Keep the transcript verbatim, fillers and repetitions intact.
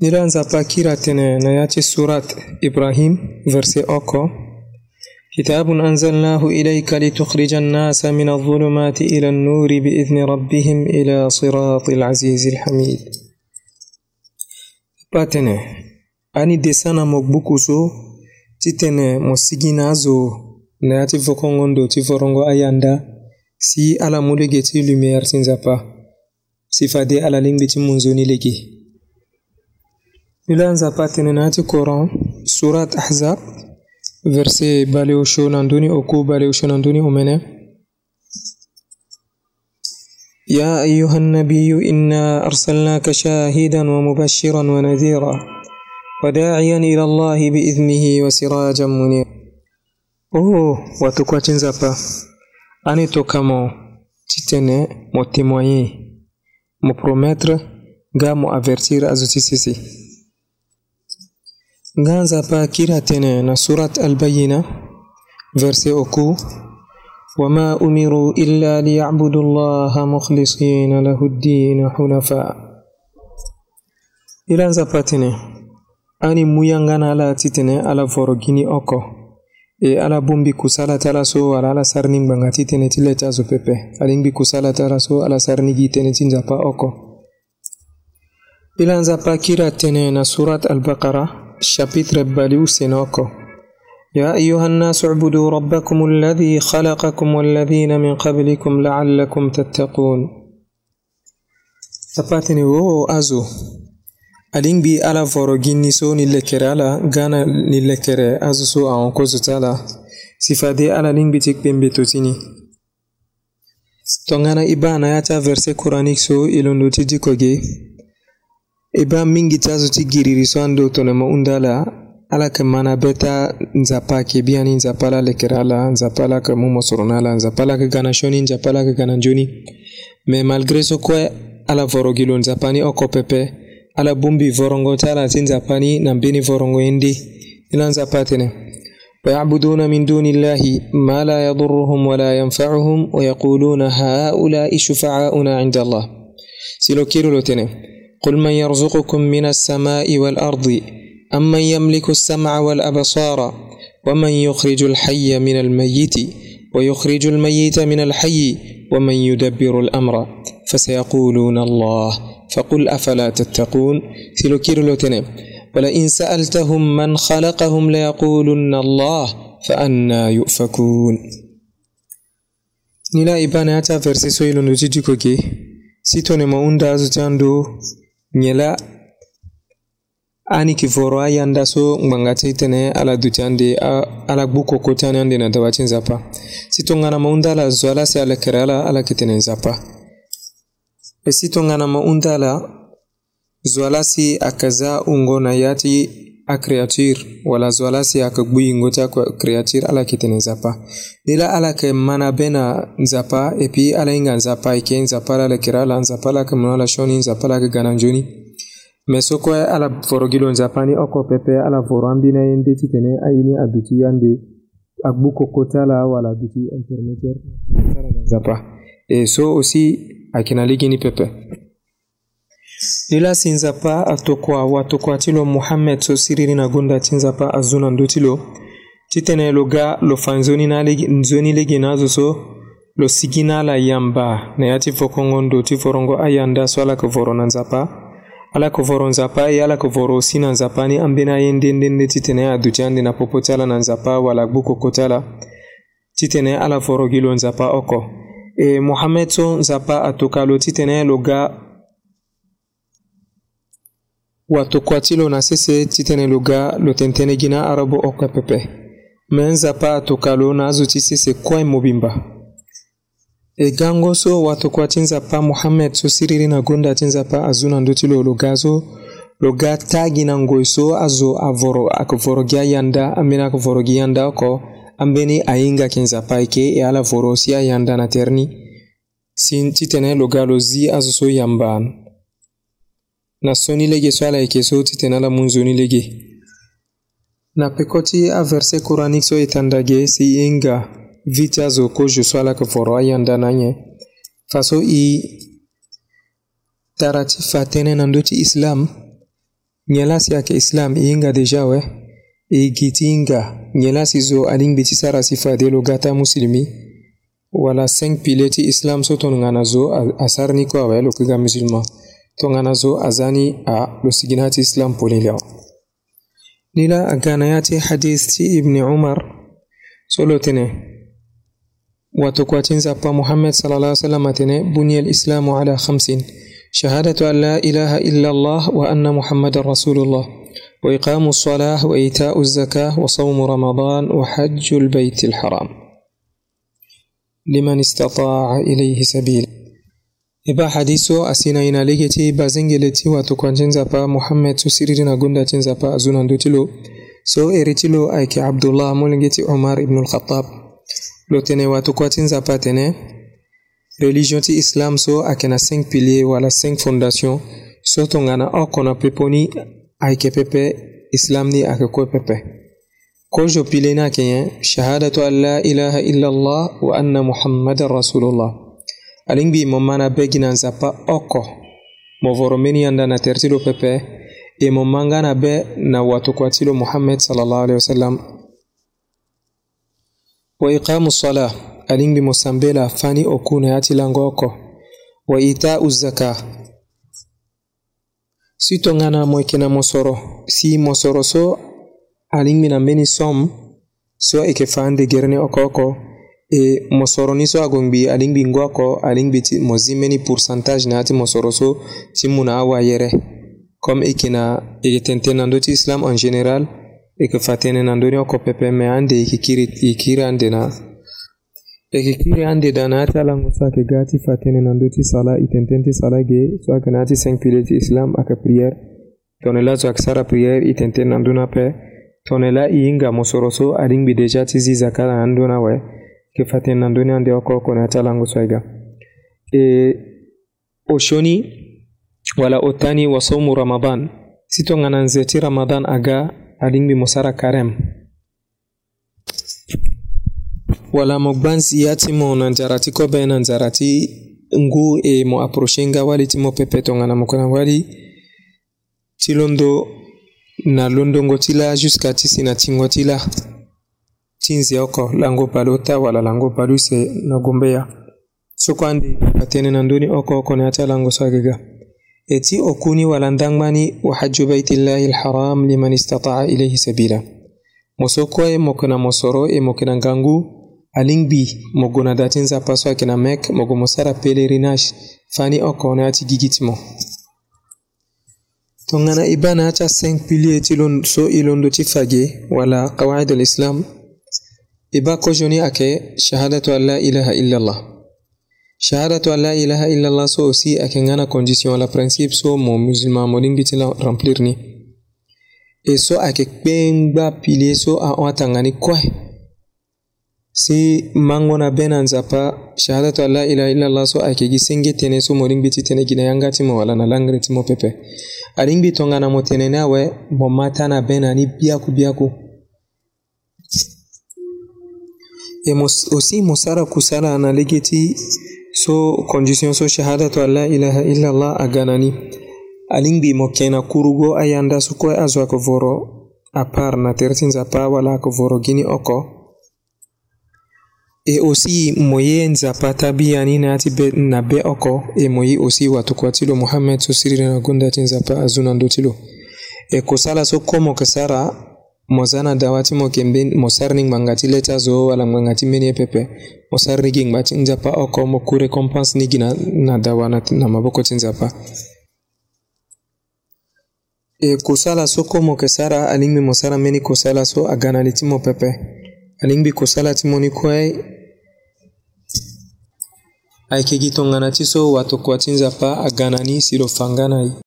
Nilianza pakira tena na yachi surat Ibrahim verse oko. Kitabun anzalnahu ilayka litukhrijan nasa min adh-dhulumati ila an-nuri bi'idhni rabbihim ila siratil azizil hamid. Patene ani desana mokbuku so titene mosigina zo na yati vokongondo tivorongo ayanda si ala mulege ti lumière sinzapa sifade ala lingbi ti munzoni lege. Nilianza patene na yati Quran surat Ahzab verse baleosho nanduni oku baleosho nanduni umene. يا أيها النبي إنا أرسلناك شاهدا ومبشرا ونذيرا وداعيا إلى الله بإذنه وسراجا منيرا. Oh, watukwa chinzapa ani tokamo titene mo témoigner mo promettre ga mo avertir azutisisi. Ganza pa kira tene na surat al-Bayyina verse oku وما أمروا إلا ليعبدوا الله مخلصين له الدين حنفاء. Ilanza patene ani muyangana ala titene ala forogini oko e ala bumbi kusala tala so ala ala sarni mbanga titene tileta zo pepe alingbi kusala tala so ala sarni gitene tinzapa oko. Ilanza pa kira tene na surat al-Baqarah chapitre baliu senoko. يا أيها الناس اعبدوا ربكم الذي خلقكم والذين من قبلكم لعلكم تتقون. Tapatini wo azo alingbi ala vorogini so ni lekere ala gana ni lekere azo so a onko zutala sifade ala lingbi tikpembe totini. Tongana iba na yata verse Quranic so ilondo ti dikoge iba mingi tazo ti giriri so ando tonema undala ala kemana beta nzapa ke biani nzapala lekerala nzapala ke mumo soronala nzapala ke ganashoni nzapala ke gananjoni. Mais malgré ce quoi ala vorogilo nzapani oko pepe ala bumbi vorongo tala nzapani na mbeni vorongo indi ila nzapatene ويعبدون من دون الله ما لا يضرهم ولا ينفعهم ويقولون هؤلاء شفعاؤنا عند الله. سيلو كيرو لوتene قل من يرزقكم من السماء والأرض أمن يملك السمع والأبصار ومن يخرج الحي من الميت ويخرج الميت من الحي ومن يدبر الأمر فسيقولون الله فقل أفلا تتقون. ثلوكيرلوتين ولئن سألتهم من خلقهم ليقولن الله فأنا يؤفكون. نلا إبانا أتا فرسي سويلو نجيجيكوكي سيتوني ما أوندا زجاندو نلا ani kiforo ayanda so ngangate tene ala dutande ala buko kotane ande na dawacin zapa sitongana maundala zwala se ala kerala ala kitene zapa e sitongana maundala zwala si akaza ungo na yati a creature wala zwala si akagui ngota kwa creature ala kitene zapa nila ala ke mana bena zapa epi ala inga zapa iken zapa ala kerala zapa ala kemala shoni zapa ala gananjoni. Mesoko ala forogilo nzapani oko pepe ala forambina yende titene ayini aduti yande agbuko kotala wala aduti intermédiaire tala nzapa et so aussi akina ligini pepe nila sinzapa atokwa watokwa tilo Muhammad so siriri na gonda tinzapa azuna ndotilo titene loga lo fanzoni na legi nzoni legi nazo so lo sigina la yamba na yati fokongondo tiforongo ayanda swala ko forona nzapa ala kovoro nzapa ya ala kovoro sina nzapani ambina yende ndende titene adujande na popotala na nzapa wala buko kotala titene ala forogilo nzapa oko e Muhammad so nzapa atokalo titene loga watokwatilo na sese titene loga lo tentene gina arabo oko pepe men nzapa atokalo na azuti sese kwa mobimba e gango so watu kwa tinzapa Muhammad so siriri na gonda tinzapa azuna ndotilo logazo loga tagi na ngoiso azo avoro akvorogia yanda amina akvorogia yanda ko ambeni ainga kinzapa ike e ala vorosia yanda na terni sinti tene logalo zi azo so yamban na soni lege swala ike so titena la munzoni lege na pekoti a verse Quranic so itandage si inga vita zo ko je swala ke foro ayanda nanye faso i tarati fatene nandoti Islam nyelasi yake Islam inga deja we e gitinga nyelasi zo aling biti sara sifa de logata muslimi wala cinq pileti Islam so ton ngana zo asarni ko wa lo kiga musulman to ngana zo azani a lo siginati Islam polilao nila aganayati hadith ti ibn Umar solo tene watu kwa tinza pa Muhammad sallallahu alaihi wasallam tene bunya al-islamu ala khamsin shahadatu an la ilaha illa Allah wa anna Muhammadar rasulullah wa iqamu as-salah wa ita'u az-zakah wa sawm ramadan wa hajju al-bayt al-haram liman istata'a ilayhi sabila. Iba hadiso asina ina legeti bazengeleti watu kwa tinza pa Muhammad susiriri na gunda tinza pa azuna ndotilo so eritilo aiki Abdullah mulingeti Umar ibn al-Khattab lo tene watu kwa tinza pa tene religion ti Islam so akena cinq piliers wala cinq fondations so tongana okona peponi aike pepe Islam ni akako pepe kojo pilena kenye shahadatu an la ilaha illa Allah wa anna Muhammadar rasulullah alingbi momana begina nzapa oko movoromeni anda na tertilo pepe e momangana be na watu kwa tilo Muhammad sallallahu alaihi wasallam wa iqamu salah alingbi mosambela fani okune ati langoko wa ita'u zakah si tongana moikena mosoro si mosoro so alingbi na meni som so ekefande gerne okoko e mosoro ni so agongbi alingbi ngoko alingbi ti mozimeni pourcentage na ati mosoro so timuna awa yere comme ekina eketente nandoti Islam en général ekefatene nandoni oko pepe me ande ekikiri ikira ande na ekikiri ande dana ata lango sake gati fatene nandoti sala itentente sala ge so akanati cinq piliers Islam aka prière tonela so aksara prière itente nandona pe tonela inga mosoroso alingbi deja tizi zakala nandona we ke fatene nandoni ande oko kona ata lango swaiga e oshoni wala otani wa saumu ramadan sitongana nzeti ramadan aga alingbi mosara karem wala mogbansi yati mo nanjarati ko be nanjarati ngu e mo approachinga wali timo pepe tongana mokona wali tilondo na londongo tila jusqu'à tisina tingotila tinzi oko lango palota wala lango paluse na gombeya sokwandi atene nandoni oko oko na ata lango sagega eti okuni wala ndangmani wa hajju baitillahi alharam liman istata'a ilayhi sabila mosoko e mokona mosoro e mokona ngangu alingbi mogona datinza paso akina mek mogo mosara pelerinage fani oko na ati gigitimo tongana ibana ata cinq piliers tilon so ilondo tifage wala qawaid al-islam iba kojoni ake shahadatu an la ilaha illa Allah shahadatu an la ilaha illa Allah so aussi akengana condition la principe so mo musulman mo lingiti la remplir ni et so ake kpengba pilier so a watangani kwa si mangona benanza pa shahadatu an la ilaha illa Allah so ake gisenge tene so mo lingiti tene gina yangati mo wala na langre timo pepe alingbi tongana mo tene nawe mo matana benani biaku biaku et aussi mosara kusala na legeti so condition so shahadatu an la ilaha illa Allah aganani alingbi mokena kurugo ayanda suko azwa ko voro apar na tertinza pa wala ko voro gini oko et aussi moye nzapa tabiani na ati be na be oko et moye aussi watu kwa tilo Muhammad so sirira na gunda tinzapa azuna ndotilo e kusala so komo kasara mozana dawati mo kemben mosarning mangati leta zo wala mangati meni pepe mosarni ging mati njapa oko mo ku recompense ni gina na dawana na maboko tinzapa e kusala so komo kesara alingbi mosara meni kusala so agana litimo pepe alingbi kusala timoni kwai aike gitongana tiso watu kwa tinzapa agana ni silo fangana